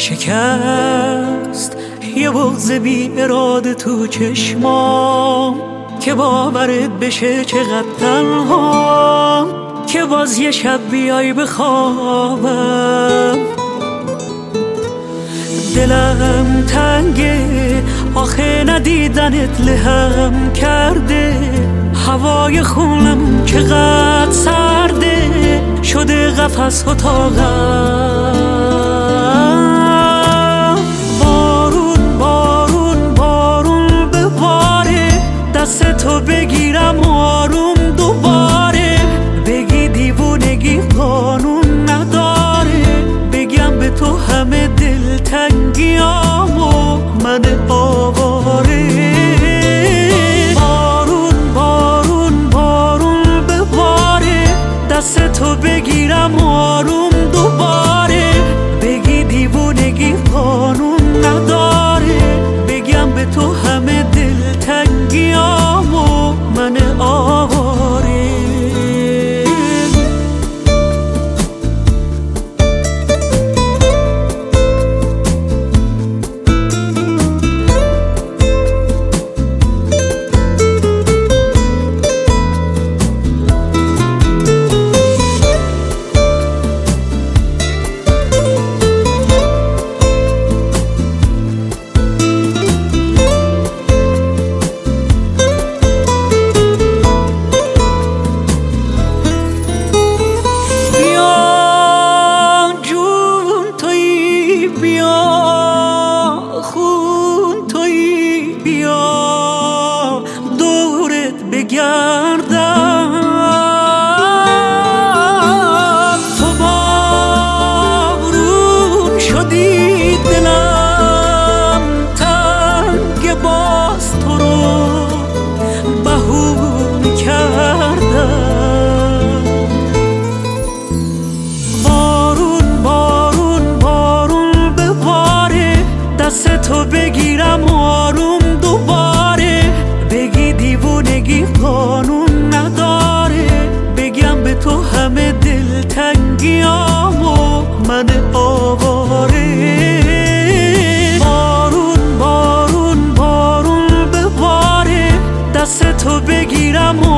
شکست یه بغض بی اراده تو چشمام که باورت بشه چقدر تنهام، که باز یه شب بیای بخوابم. دلم تنگه آخه ندیدنت لهم کرده، هوای خونم چقدر سرده شده قفس اتاقم. بارون بارون بارون بباره، دست تو بگیرم آروم دوباره، بگی دیوونگی قانون نداره، بگم به تو همه دلتنگیامو من آواره. بارون بارون بارون بباره، دست تو بگیرم آروم دوباره، بگی دیوونگی قانون نداره، بگم به تو همه دلتنگیامو من آواره. بگردم تو بارون شدی دلم تنگ، باز تو رو بهونه کردم. بارون بارون بارون بباره، دست تو بگیرم آروم دوباره، بگی دیوونگی قانون نداره، بگم به تو همه دلتنگیامو من آواره. بارون بارون بارون بباره، دست تو بگیرم